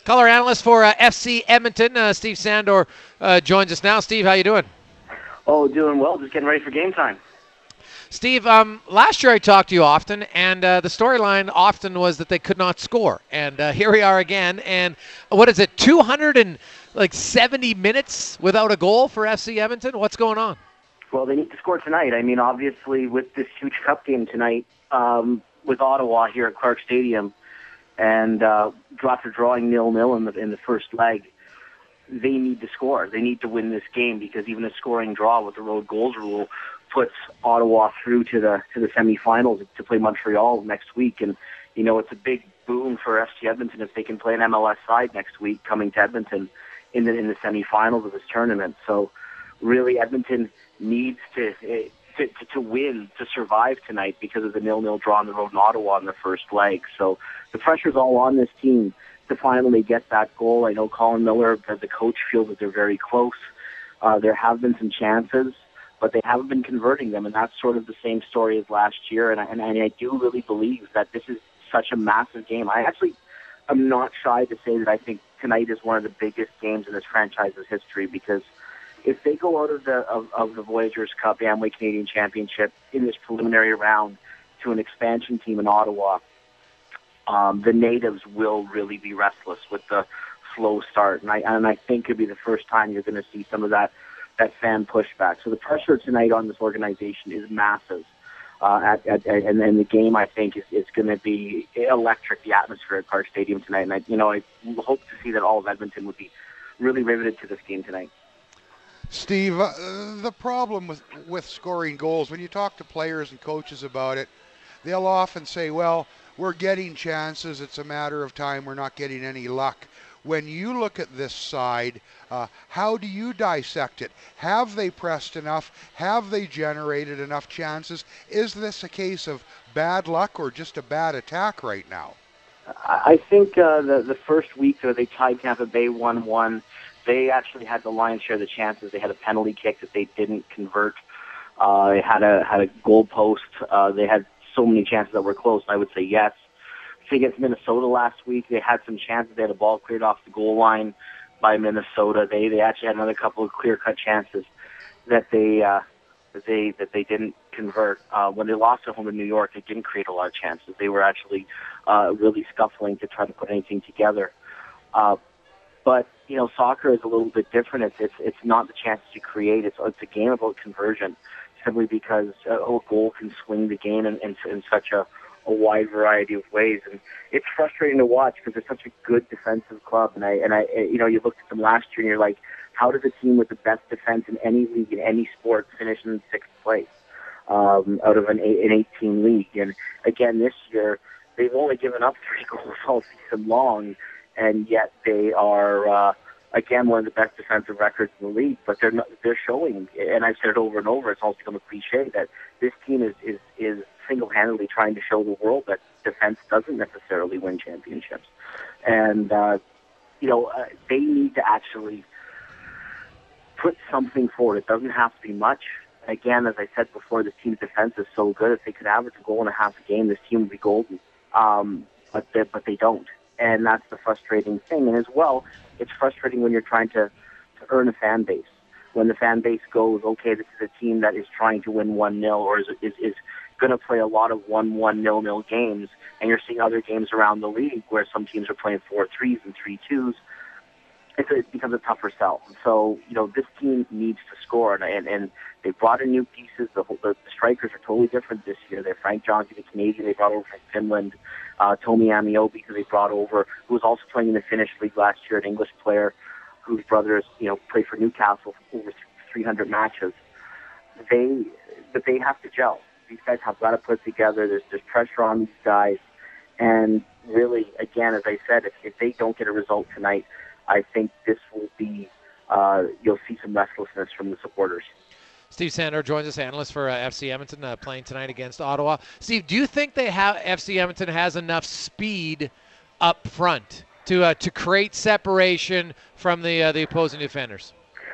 Color analyst for FC Edmonton, Steve Sandor, joins us now. Steve, how you doing? Oh, doing well. Just getting ready for game time. Steve, last year I talked to you often, and the storyline often was that they could not score. And here we are again. And what is it, 270 minutes without a goal for FC Edmonton? What's going on? Well, they need to score tonight. I mean, obviously, with this huge cup game tonight, with Ottawa here at Clark Stadium, and after drawing 0-0 in the first leg, they need to score. They need to win this game because even a scoring draw with the road goals rule puts Ottawa through to the semifinals to play Montreal next week. And you know, it's a big boon for FC Edmonton if they can play an MLS side next week coming to Edmonton in the semifinals of this tournament. So really, Edmonton needs to win to survive tonight because of the 0-0 draw on the road in Ottawa in the first leg. So the pressure's all on this team to finally get that goal. I know Colin Miller, the coach, feels that they're very close. There have been some chances, but they haven't been converting them, and that's sort of the same story as last year. And I do really believe that this is such a massive game. I actually am not shy to say that I think tonight is one of the biggest games in this franchise's history, because if they go out of the Voyageurs Cup Amway Canadian Championship in this preliminary round to an expansion team in Ottawa, the natives will really be restless with the slow start. And I think it'll be the first time you're going to see some of that fan pushback. So the pressure tonight on this organization is massive. And the game, I think, is going to be electric, the atmosphere at Clark Stadium tonight. And I hope to see that all of Edmonton would be really riveted to this game tonight. Steve, the problem with scoring goals, when you talk to players and coaches about it, they'll often say, well, we're getting chances, it's a matter of time, we're not getting any luck. When you look at this side, how do you dissect it? Have they pressed enough? Have they generated enough chances? Is this a case of bad luck or just a bad attack right now? I think the first week they tied Tampa Bay 1-1. They actually had the lion's share of the chances. They had a penalty kick that they didn't convert. They had a goal post. They had so many chances that were close. I would say yes. Against Minnesota last week, they had some chances. They had a ball cleared off the goal line by Minnesota. They actually had another couple of clear-cut chances that they didn't convert. When they lost at home in New York, they didn't create a lot of chances. They were actually really scuffling to try to put anything together. But you know, soccer is a little bit different. It's not the chances you create. It's a game about conversion, simply because a goal can swing the game in such a wide variety of ways, and it's frustrating to watch because they're such a good defensive club. And I you know, you looked at them last year and you're like, how does a team with the best defense in any league in any sport finish in sixth place out of an 18 league? And again, this year they've only given up 3 goals all season long, and yet they are again one of the best defensive records in the league. But they're showing, and I've said it over and over, it's almost become a cliche, that this team is single-handedly trying to show the world that defense doesn't necessarily win championships. And, they need to actually put something forward. It doesn't have to be much. Again, as I said before, this team's defense is so good. If they could average a goal and a half a game, this team would be golden. But they don't. And that's the frustrating thing. And as well, it's frustrating when you're trying to earn a fan base. When the fan base goes, okay, this is a team that is trying to win 1-0 or is going to play a lot of 1-1, 0-0 games, and you're seeing other games around the league where some teams are playing 4-3s and 3-2s, it becomes a tougher sell. So, you know, this team needs to score, and they brought in new pieces. The strikers are totally different this year. They're Frank Johnson, the Canadian, they brought over from Finland, Tomi Amiobi, who they brought over, who was also playing in the Finnish league last year, an English player whose brothers, played for Newcastle for over 300 matches. But they have to gel. These guys have got to put together. There's pressure on these guys. And really, again, as I said, if they don't get a result tonight, I think this will be, you'll see some restlessness from the supporters. Steve Sandor joins us, analyst for FC Edmonton, playing tonight against Ottawa. Steve, do you think FC Edmonton has enough speed up front to create separation from the opposing defenders?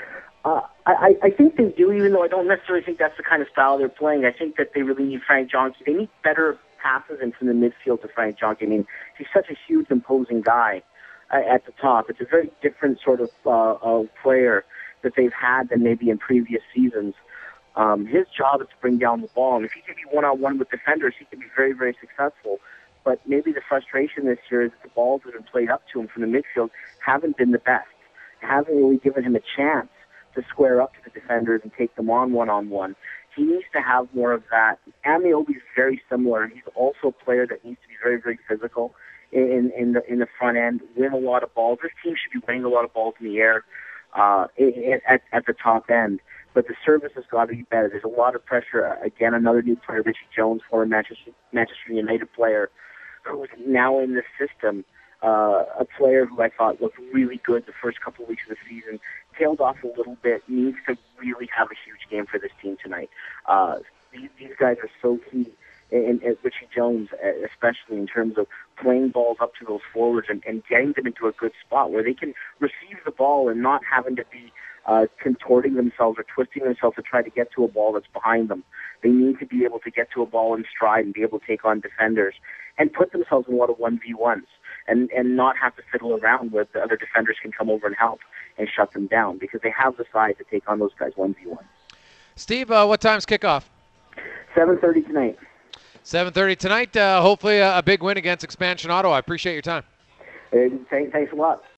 I think they do, even though I don't necessarily think that's the kind of style they're playing. I think that they really need Frank Johnson. They need better passes into the midfield to Frank Johnson. I mean, he's such a huge, imposing guy. at the top. It's a very different sort of player that they've had than maybe in previous seasons. His job is to bring down the ball, and if he can be one-on-one with defenders, he can be very, very successful. But maybe the frustration this year is that the balls that have been played up to him from the midfield haven't been the best, haven't really given him a chance to square up to the defenders and take them on one-on-one. He needs to have more of that. Ameobi is very similar. He's also a player that needs to be very, very physical in the front end, win a lot of balls. This team should be winning a lot of balls in the air at the top end. But the service has got to be better. There's a lot of pressure. Again, another new player, Richie Jones, former Manchester United player, who's now in the system. A player who I thought looked really good the first couple of weeks of the season, tailed off a little bit, needs to really have a huge game for this team tonight. These guys are so key, and Richie Jones especially, in terms of playing balls up to those forwards and getting them into a good spot where they can receive the ball and not having to be contorting themselves or twisting themselves to try to get to a ball that's behind them. They need to be able to get to a ball in stride and be able to take on defenders and put themselves in a lot of 1v1s and not have to fiddle around where the other defenders can come over and help and shut them down, because they have the size to take on those guys 1v1. Steve, what time's kickoff? 7:30 tonight. 7:30 tonight. Hopefully a big win against Expansion Ottawa. I appreciate your time. Thanks a lot.